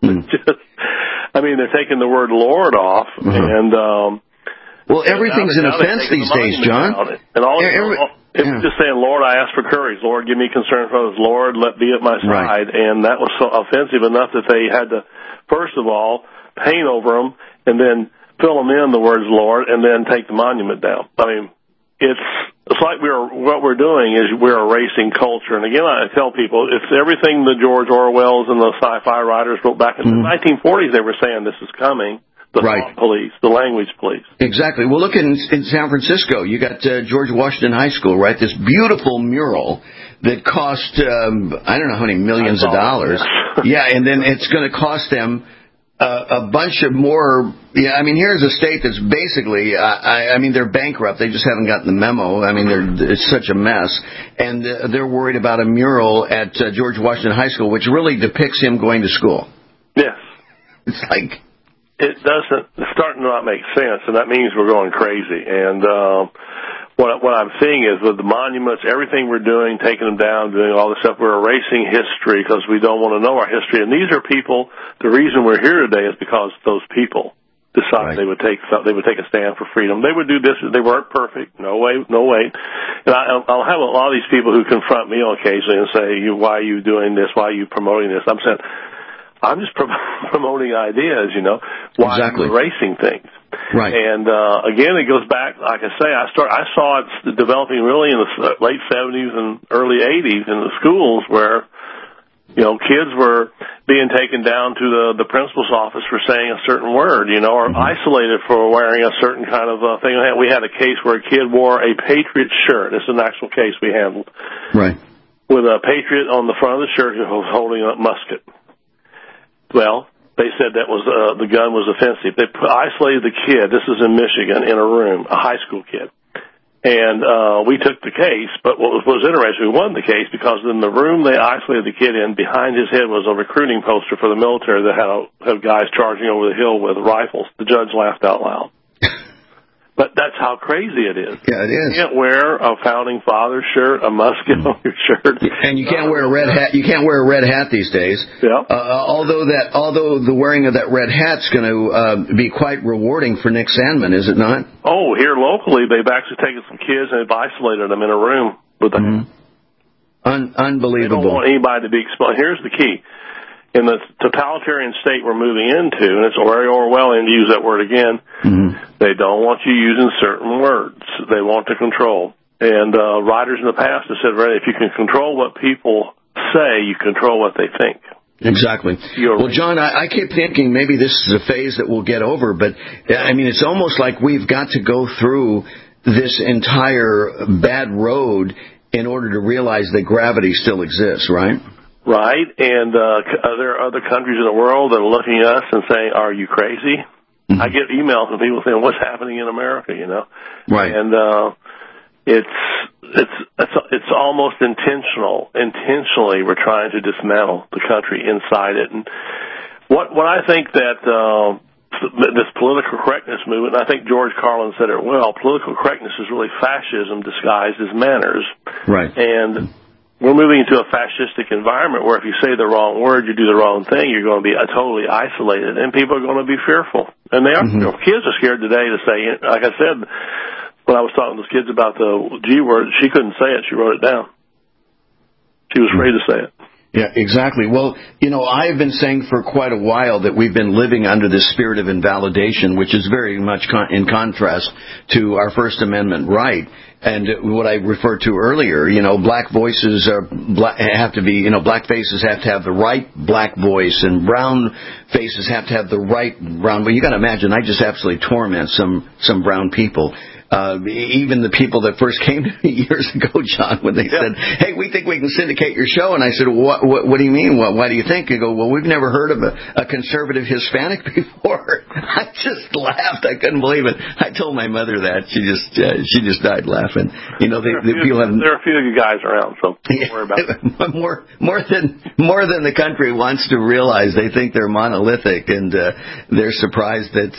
I mean, they're taking the word Lord off, and well, everything's an offense these days, John. And just saying, Lord, I ask for courage. Lord, give me concern for others. Lord, let be at my side. Right. And that was so offensive enough that they had to, first of all, paint over them, and then fill them in the words Lord, and then take the monument down. I mean, it's like what we're doing is we're erasing culture. And again, I tell people, it's everything the George Orwells and the sci-fi writers wrote back in the 1940s. They were saying this is coming. The thought police, the language police. Exactly. Well, look in San Francisco. You got George Washington High School, right? This beautiful mural that cost I don't know how many millions of dollars. Yeah, and then it's going to cost them a bunch of more. Yeah, I mean, here's a state that's basically, I mean, they're bankrupt. They just haven't gotten the memo. I mean, it's such a mess. And they're worried about a mural at George Washington High School, which really depicts him going to school. Yes. It's like... It's starting to not make sense, and that means we're going crazy. And what I'm seeing is with the monuments, everything we're doing, taking them down, doing all this stuff, we're erasing history because we don't want to know our history. And these are people. The reason we're here today is because those people decided they would take a stand for freedom. They would do this. They weren't perfect. No way. And I'll have a lot of these people who confront me occasionally and say, "Why are you doing this? Why are you promoting this?" I'm saying, I'm just promoting ideas, why I'm erasing things. Right. And, again, it goes back, like I say, I saw it developing really in the late 70s and early 80s in the schools where, kids were being taken down to the principal's office for saying a certain word, or isolated for wearing a certain kind of thing. We had a case where a kid wore a Patriot shirt. It's an actual case we handled. Right. With a Patriot on the front of the shirt holding a musket. Well, they said that was the gun was offensive. They isolated the kid. This is in Michigan, in a room, a high school kid. And we took the case, but what was interesting, we won the case because in the room they isolated the kid in, behind his head was a recruiting poster for the military that had guys charging over the hill with rifles. The judge laughed out loud. But that's how crazy it is. Yeah, it is. You can't wear a founding father shirt, a musket on your shirt, and you can't wear a red hat. You can't wear a red hat these days. Yeah. Although the wearing of that red hat's going to be quite rewarding for Nick Sandmann, is it not? Oh, here locally, they've actually taken some kids and they've isolated them in a room with them. Unbelievable. They don't want anybody to be exposed. Here's the key. In the totalitarian state we're moving into, and it's very Orwellian to use that word again, they don't want you using certain words. They want to control. And writers in the past have said, if you can control what people say, you control what they think. Exactly. Well, John, I keep thinking maybe this is a phase that we'll get over, but, I mean, it's almost like we've got to go through this entire bad road in order to realize that gravity still exists, right? Right, and there are other countries in the world that are looking at us and saying, "Are you crazy?" I get emails from people saying, "What's happening in America?" Right, and it's almost intentional. Intentionally, we're trying to dismantle the country inside it. And What I think that this political correctness movement, I think George Carlin said it well, political correctness is really fascism disguised as manners. Right. And we're moving into a fascistic environment where if you say the wrong word, you do the wrong thing, you're going to be totally isolated, and people are going to be fearful. And they are. Mm-hmm. Kids are scared today to say, like I said, when I was talking to those kids about the G word, she couldn't say it. She wrote it down. She was afraid to say it. Yeah, exactly. Well, I've been saying for quite a while that we've been living under this spirit of invalidation, which is very much in contrast to our First Amendment right. And what I referred to earlier, black voices have to be, black faces have to have the right black voice, and brown faces have to have the right brown. Well, you got to imagine, I just absolutely torment some brown people. Even the people that first came to me years ago, John, when they said, "Hey, we think we can syndicate your show," and I said, "What do you mean? Why do you think?" They go, "Well, we've never heard of a conservative Hispanic before." I just laughed. I couldn't believe it. I told my mother that. She just died laughing. There are a few of you guys around, so don't worry about it. More than the country wants to realize. They think they're monolithic, and they're surprised that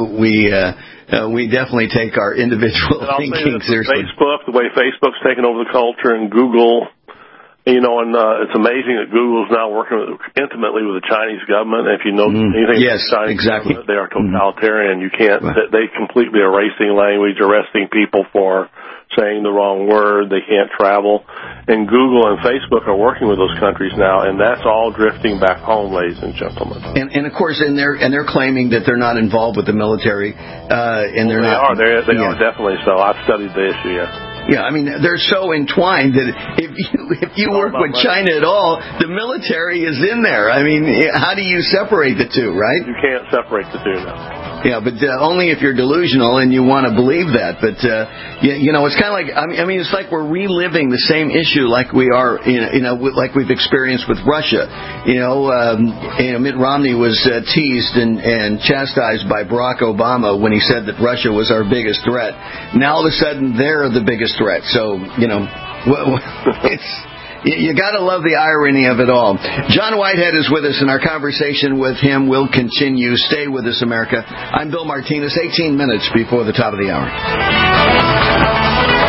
we definitely take our individual thinking seriously. Facebook, the way Facebook's taken over the culture, and Google, and it's amazing that Google's now working intimately with the Chinese government. If you know anything about the Chinese government, they are totalitarian. You can't. They completely erasing language, arresting people for saying the wrong word. They can't travel. And Google and Facebook are working with those countries now, and that's all drifting back home, ladies and gentlemen. And of course, and they're claiming that they're not involved with the military, and they're not. They are definitely so. I've studied the issue. Yeah, I mean, they're so entwined that if you work with China at all, the military is in there. I mean, how do you separate the two, right? You can't separate the two, no. Yeah, but only if you're delusional and you want to believe that. But it's kind of like it's like we're reliving the same issue like we are, like we've experienced with Russia. Mitt Romney was teased and chastised by Barack Obama when he said that Russia was our biggest threat. Now all of a sudden they're the biggest threat. So it's. You got to love the irony of it all. John Whitehead is with us, and our conversation with him will continue. Stay with us, America. I'm Bill Martinez, 18 minutes before the top of the hour.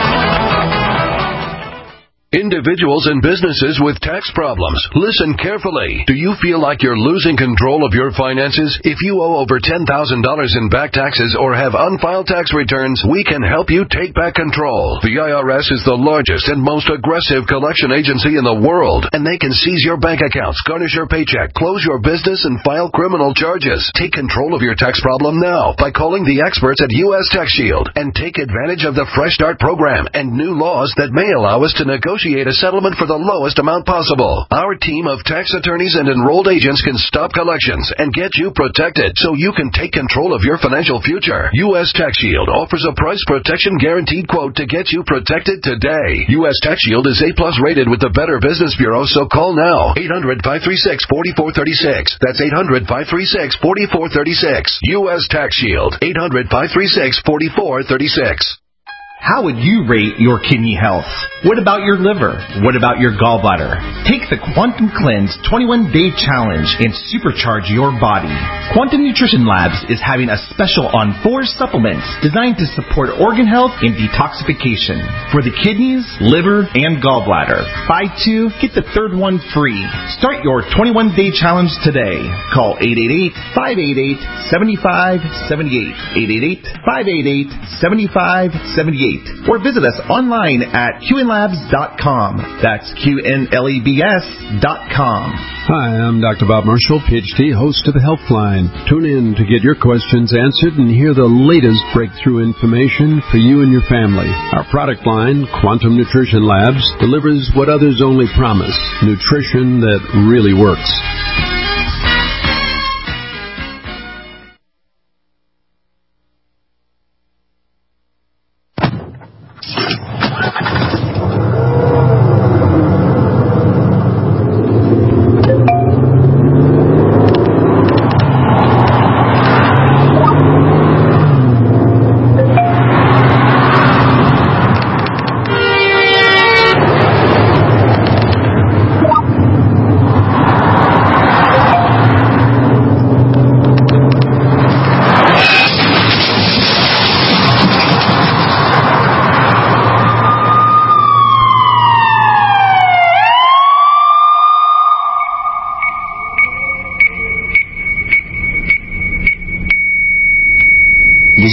Individuals and businesses with tax problems, listen carefully. Do you feel like you're losing control of your finances? If you owe over $10,000 in back taxes or have unfiled tax returns, we can help you take back control. The IRS is the largest and most aggressive collection agency in the world, and they can seize your bank accounts, garnish your paycheck, close your business, and file criminal charges. Take control of your tax problem now by calling the experts at U.S. Tax Shield and take advantage of the Fresh Start program and new laws that may allow us to negotiate a settlement for the lowest amount possible. Our team of tax attorneys and enrolled agents can stop collections and get you protected so you can take control of your financial future. U.S. Tax Shield offers a price protection guaranteed quote to get you protected today. U.S. Tax Shield is A+ rated with the Better Business Bureau, so call now. 800-536-4436. That's 800-536-4436. U.S. Tax Shield. 800-536-4436. How would you rate your kidney health? What about your liver? What about your gallbladder? Take the Quantum Cleanse 21-Day Challenge and supercharge your body. Quantum Nutrition Labs is having a special on 4 supplements designed to support organ health and detoxification for the kidneys, liver, and gallbladder. Buy 2, get the third one free. Start your 21-Day Challenge today. Call 888-588-7578. 888-588-7578. Or visit us online at QNLabs.com. That's QNLEBS.com. Hi, I'm Dr. Bob Marshall, PhD, host of Healthline. Tune in to get your questions answered and hear the latest breakthrough information for you and your family. Our product line, Quantum Nutrition Labs, delivers what others only promise, nutrition that really works.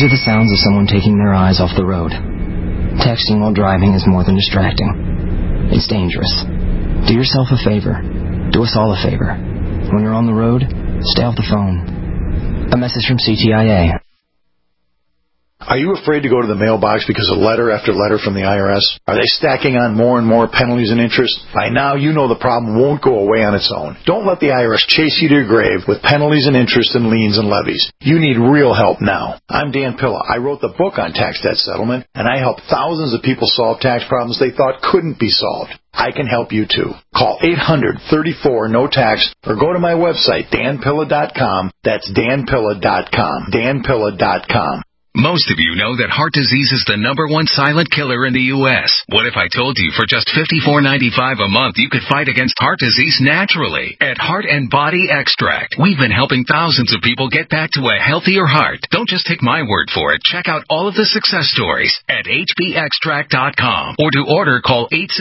are the sounds of someone taking their eyes off the road. Texting while driving is more than distracting. It's dangerous. Do yourself a favor. Do us all a favor. When you're on the road, stay off the phone. A message from CTIA. Are you afraid to go to the mailbox because of letter after letter from the IRS? Are they stacking on more and more penalties and interest? By now, you know the problem won't go away on its own. Don't let the IRS chase you to your grave with penalties and interest and liens and levies. You need real help now. I'm Dan Pilla. I wrote the book on tax debt settlement, and I help thousands of people solve tax problems they thought couldn't be solved. I can help you too. Call 800-34-NO-TAX or go to my website, danpilla.com. That's danpilla.com. danpilla.com. Most of you know that heart disease is the #1 silent killer in the U.S. What if I told you for just $54.95 a month you could fight against heart disease naturally? At Heart and Body Extract, we've been helping thousands of people get back to a healthier heart. Don't just take my word for it. Check out all of the success stories at hbextract.com. Or to order, call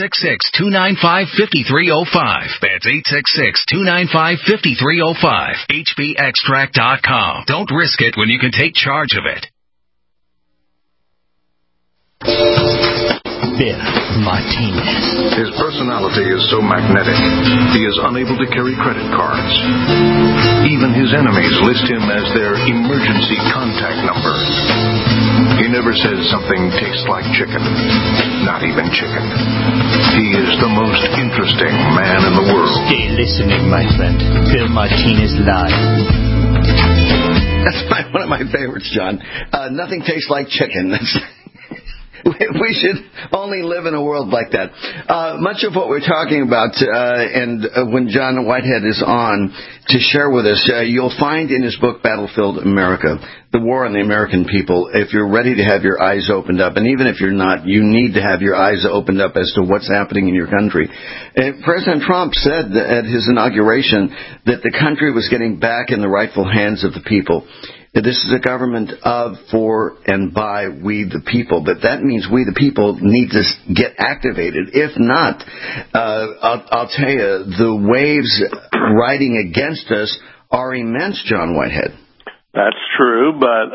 866-295-5305. That's 866-295-5305. hbextract.com. Don't risk it when you can take charge of it. Bill Martinez. His personality is so magnetic, he is unable to carry credit cards. Even his enemies list him as their emergency contact number. He never says something tastes like chicken. Not even chicken. He is the most interesting man in the world. Stay listening, my friend. Bill Martinez Live. That's one of my favorites, John. Nothing tastes like chicken. We should only live in a world like that. Much of what we're talking about, and when John Whitehead is on to share with us, you'll find in his book, Battlefield America, the war on the American people. If you're ready to have your eyes opened up, and even if you're not, you need to have your eyes opened up as to what's happening in your country. And President Trump said at his inauguration that the country was getting back in the rightful hands of the people. This is a government of, for, and by we the people. But that means we the people need to get activated. If not, I'll tell you, the waves riding against us are immense, John Whitehead. That's true, but,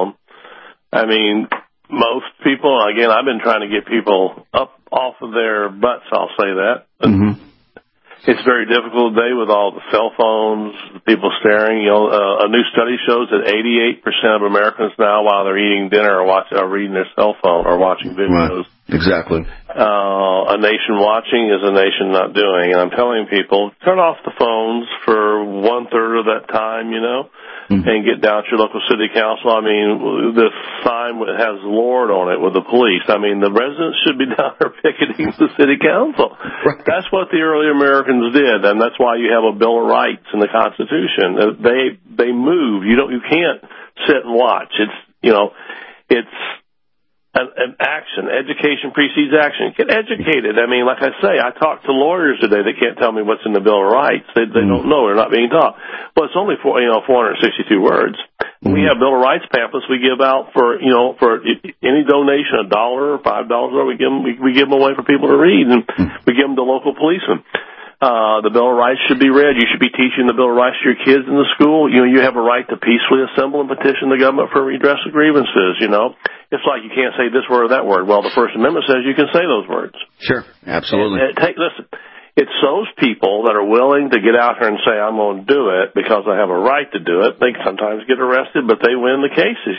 I mean, most people, again, I've been trying to get people up off of their butts, I'll say that. Mm-hmm. It's very difficult today with all the cell phones, people staring. You know, a new study shows that 88% of Americans now, while they're eating dinner, are reading their cell phone or watching videos. Right. Exactly. A nation watching is a nation not doing. And I'm telling people, turn off the phones for 1/3 of that time, you know, and get down to your local city council. I mean, this sign has Lord on it with the police. I mean, the residents should be down there picketing the city council. Right. That's what the early Americans did, and that's why you have a Bill of Rights in the Constitution. They move. You can't sit and watch. It's an action. Education precedes action. Get educated. I mean, like I say, I talk to lawyers today that can't tell me what's in the Bill of Rights. They don't know. They're not being taught. Well, it's only 462 words. We have Bill of Rights pamphlets we give out for any donation, $1 or $5, we give them away for people to read, and we give them to local policemen. The Bill of Rights should be read. You should be teaching the Bill of Rights to your kids in the school. You have a right to peacefully assemble and petition the government for redress of grievances, It's like you can't say this word or that word. Well, the First Amendment says you can say those words. Sure, absolutely. Listen, it's those people that are willing to get out here and say, I'm going to do it because I have a right to do it. They sometimes get arrested, but they win the cases,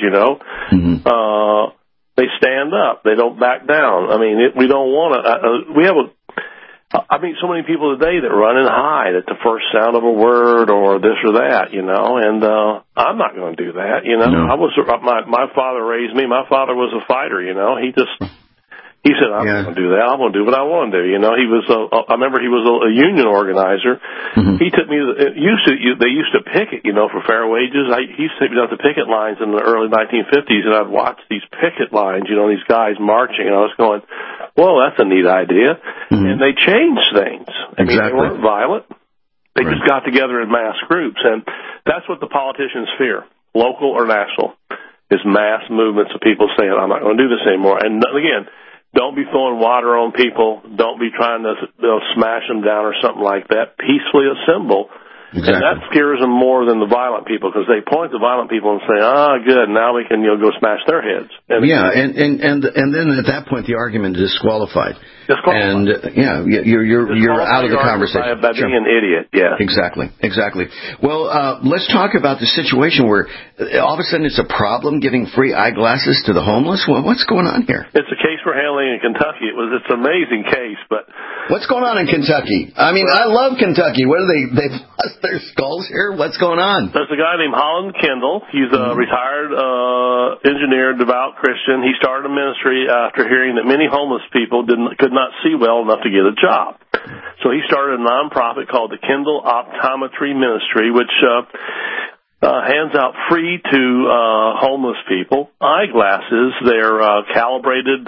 They stand up. They don't back down. I mean, we don't want to I meet so many people today that run and hide at the first sound of a word or this or that, and I'm not going to do that, No. My father raised me. My father was a fighter, He said, I'm not going to do that. I'm going to do what I want to do. He was, I remember he was a union organizer. He took me, they used to picket, for fair wages. He used to take me down to picket lines in the early 1950s, and I'd watch these picket lines, these guys marching, and I was going, well, that's a neat idea. And they changed things. I mean, they weren't violent. They just got together in mass groups, and that's what the politicians fear, local or national, is mass movements of people saying, I'm not going to do this anymore. And again, don't be throwing water on people. Don't be trying to smash them down or something like that. Peacefully assemble And that scares them more than the violent people, because they point the violent people and say, good, now we can go smash their heads. And then at that point the argument is disqualified. And you're out of the conversation. By being an idiot, Exactly. Well, let's talk about the situation where all of a sudden it's a problem giving free eyeglasses to the homeless. Well, what's going on here? It's a case we're handling in Kentucky. It's an amazing case, but what's going on in Kentucky? I mean, I love Kentucky. What are they've lost their skulls here? What's going on? There's a guy named Holland Kendall. He's a retired engineer, devout Christian. He started a ministry after hearing that many homeless people could not see well enough to get a job. So he started a nonprofit called the Kendall Optometry Ministry, which hands out free to homeless people eyeglasses. They're calibrated.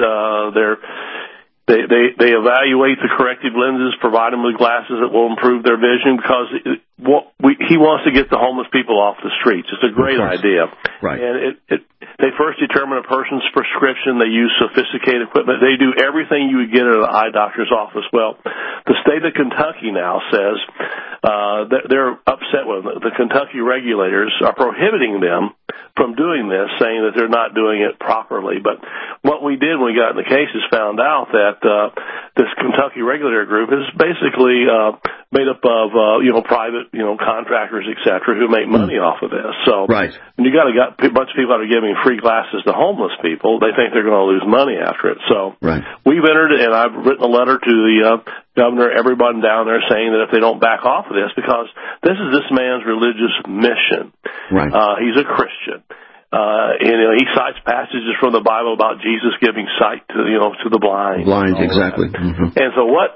They evaluate the corrective lenses, provide them with glasses that will improve their vision, because he wants to get the homeless people off the streets. It's a great idea. Right. And they first determine a person's prescription. They use sophisticated equipment. They do everything you would get at an eye doctor's office. Well, the state of Kentucky now says they're upset with them. The Kentucky regulators are prohibiting them from doing this, saying that they're not doing it properly. But what we did when we got in the case is found out that this Kentucky regulator group is basically made up of private contractors, etc., who make money off of this. So when you got a bunch of people that are giving free glasses to homeless people, they think they're going to lose money after it. So we've entered, and I've written a letter to the governor, everybody down there, saying that if they don't back off of this, because this is this man's religious mission. He's a Christian. He cites passages from the Bible about Jesus giving sight to the blind. Exactly. And so what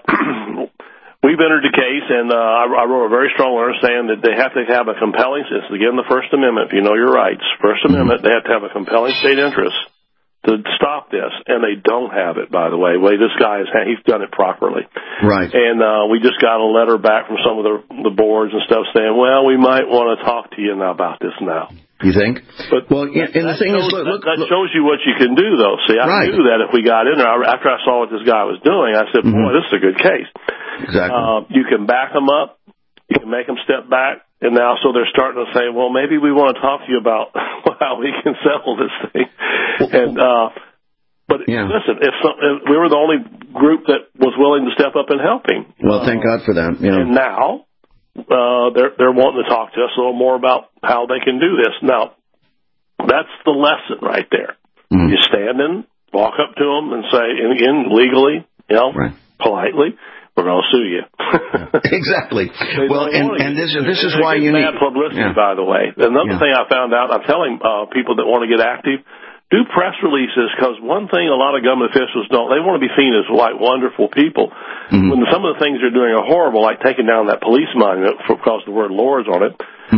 we've entered the case, and I wrote a very strong letter saying that they have to have a compelling, it's again the First Amendment, if you know your rights, First Amendment, they have to have a compelling state interest to stop this, and they don't have it, by the way. This guy he's done it properly. And we just got a letter back from some of the boards and stuff saying, well, we might want to talk to you now about this now. You think? But and the thing is, that shows you what you can do, though. See, I knew that if we got in there, after I saw what this guy was doing, I said, boy, this is a good case. Exactly. You can back them up. You can make them step back. And now, so they're starting to say, well, maybe we want to talk to you about how we can settle this thing. And, listen, if we were the only group that was willing to step up and help him. Well, thank God for that. And now, they're wanting to talk to us a little more about how they can do this. Now, that's the lesson right there. You stand in, walk up to them and say, and again, legally, politely, we're going to sue you. Exactly. Well, and this is why you need bad publicity, by the way. Another thing I found out, I'm telling people that want to get active, do press releases, because one thing a lot of government officials don't, they want to be seen as like wonderful people. When some of the things they're doing are horrible, like taking down that police monument because the word Lord's on it,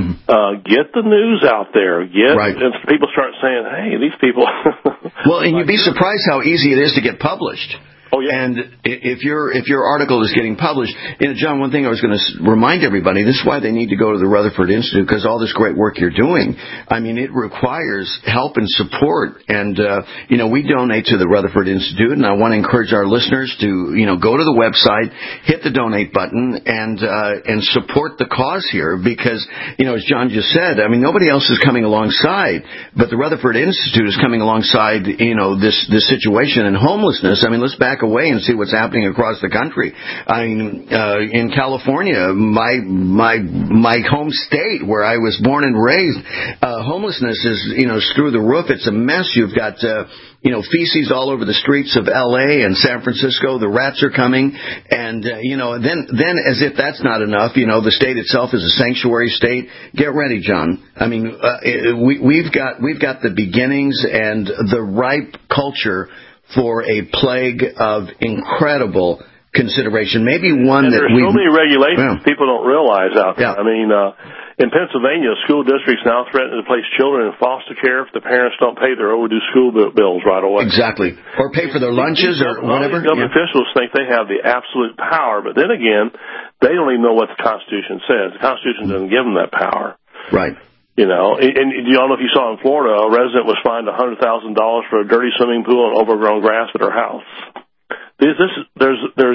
get the news out there. And people start saying, hey, these people. Well, and you'd be surprised how easy it is to get published. Oh, yeah. And if your article is getting published, John, one thing I was going to remind everybody, this is why they need to go to the Rutherford Institute, because all this great work you're doing, I mean, it requires help and support. And, we donate to the Rutherford Institute, and I want to encourage our listeners to, go to the website, hit the donate button, and support the cause here, because, as John just said, I mean, nobody else is coming alongside, but the Rutherford Institute is coming alongside, this situation and homelessness. I mean, let's back away and see what's happening across the country. I mean, in California, my home state where I was born and raised, homelessness is, through the roof. It's a mess. You've got, feces all over the streets of L.A. and San Francisco. The rats are coming. And, then as if that's not enough, the state itself is a sanctuary state. Get ready, John. I mean, we've got the beginnings and the ripe culture for a plague of incredible consideration. Maybe one that there's so many regulations people don't realize out there. I mean, in Pennsylvania, school districts now threaten to place children in foster care if the parents don't pay their overdue school bills right away. Exactly. Or pay for their lunches or whatever. Government officials think they have the absolute power, but then again, they don't even know what the Constitution says. The Constitution doesn't give them that power. Right. And you don't know if you saw in Florida, a resident was fined $100,000 for a dirty swimming pool and overgrown grass at her house. There's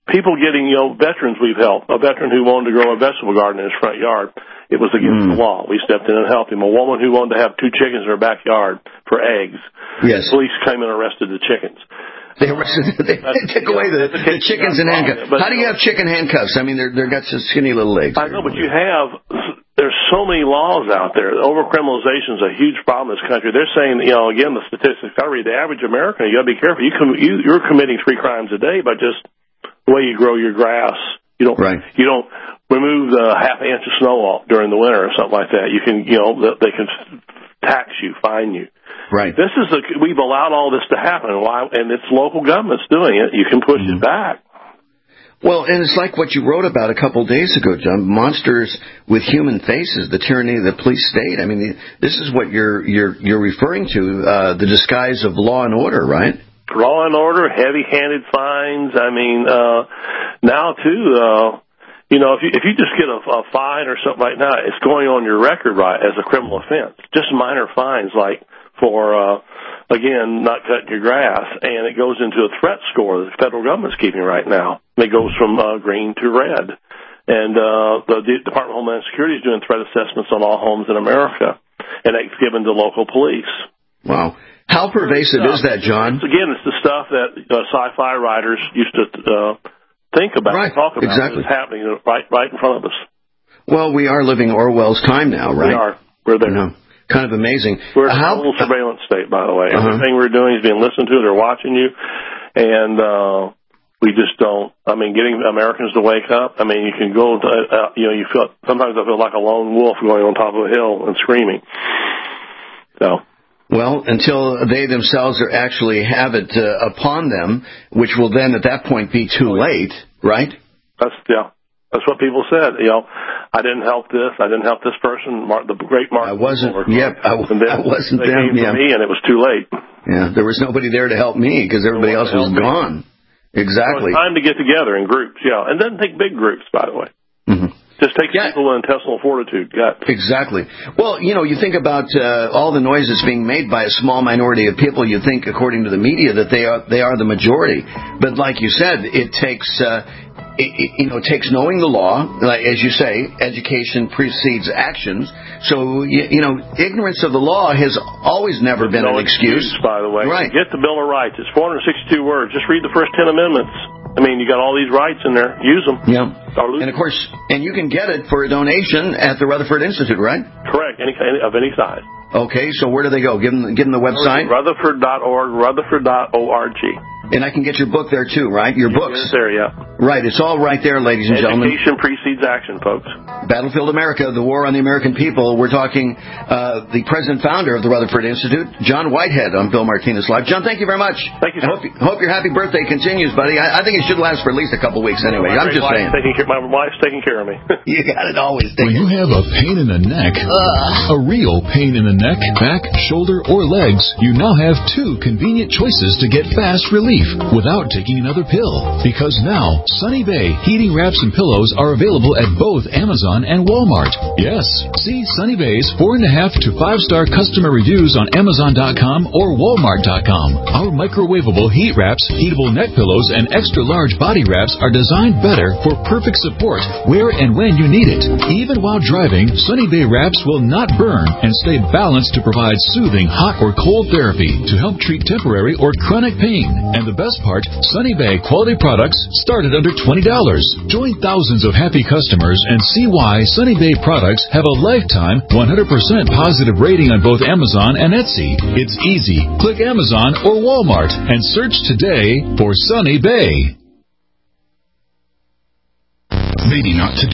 people getting, veterans we've helped. A veteran who wanted to grow a vegetable garden in his front yard. It was against the law. We stepped in and helped him. A woman who wanted to have 2 chickens in her backyard for eggs. Yes. Police came and arrested the chickens. They took away the chickens in handcuffs. How do you have chicken handcuffs? I mean, they're got such skinny little legs. I know, but there's so many laws out there. Overcriminalization is a huge problem in this country. They're saying, again, the statistics I read, the average American, you got to be careful. You're committing 3 crimes a day by just the way you grow your grass. You don't remove the half inch of snow off during the winter or something like that. You can, they can tax you, fine you. Right. We've allowed all this to happen. And it's local governments doing it. You can push it back. Well, and it's like what you wrote about a couple of days ago, John. Monsters with human faces, the tyranny of the police state. I mean, this is what you're referring to, the disguise of law and order, right? Law and order, heavy-handed fines. I mean, now too, if you just get a fine or something like that, it's going on your record, right, as a criminal offense. Just minor fines, like for again, not cutting your grass, and it goes into a threat score that the federal government's keeping right now. It goes from green to red. And the Department of Homeland Security is doing threat assessments on all homes in America, and it's given to local police. Wow. How pervasive is that, John? It's the stuff that sci-fi writers used to think about and talk about. Exactly. It's happening right in front of us. Well, we are living Orwell's time now, right? We are. We're there. Kind of amazing. We're in a total surveillance state, by the way. Everything we're doing is being listened to. They're watching you. And we just don't. I mean, getting Americans to wake up. I mean, you can go to, you feel, sometimes I feel like a lone wolf going on top of a hill and screaming. So. Well, until they themselves actually have it upon them, which will then at that point be too late, right? That's what people said. I didn't help this. I didn't help this person. The great Mark. I wasn't. I wasn't they them. Came for me, and it was too late. Yeah, there was nobody there to help me because everybody else was gone. Exactly. So it's time to get together in groups. Yeah, and doesn't take big groups, by the way. Mm-hmm. Just takes people with intestinal fortitude. Exactly. Well, you think about all the noise that's being made by a small minority of people. You think, according to the media, that they are the majority. But like you said, it takes takes knowing the law, like, as you say, education precedes actions. So ignorance of the law has always never been an excuse. By the way, right? Get the Bill of Rights. It's 462 words. Just read the first 10 amendments. I mean, you got all these rights in there. Use them. Yeah. And of course, you can get it for a donation at the Rutherford Institute, right? Correct. Of any size. Okay. So where do they go? Give them the website. Rutherford.org. Rutherford.org. And I can get your book there too, right? Your books. It's there, yeah. Right. It's all right there, ladies and gentlemen. Education precedes action, folks. Battlefield America: The War on the American People. We're talking the president founder of the Rutherford Institute, John Whitehead, on Bill Martinez Live. John, thank you very much. Thank you. I hope your happy birthday continues, buddy. I think it should last for at least a couple weeks anyway. I'm just saying. My wife's taking care of me. You got it always. When you have a pain in the neck, a real pain in the neck, back, shoulder, or legs, you now have 2 convenient choices to get fast relief without taking another pill. Because now, Sunny Bay heating wraps and pillows are available at both Amazon and Walmart. Yes, see Sunny Bay's 4.5 to 5-star customer reviews on Amazon.com or Walmart.com. Our microwavable heat wraps, heatable neck pillows, and extra large body wraps are designed better for perfect support where and when you need it. Even while driving, Sunny Bay wraps will not burn and stay balanced to provide soothing hot or cold therapy to help treat temporary or chronic pain. And the best part, Sunny Bay quality products start at under $20. Join thousands of happy customers and see why Sunny Bay products have a lifetime 100% positive rating on both Amazon and Etsy. It's easy. Click Amazon or Walmart and search today for Sunny Bay. Maybe not today.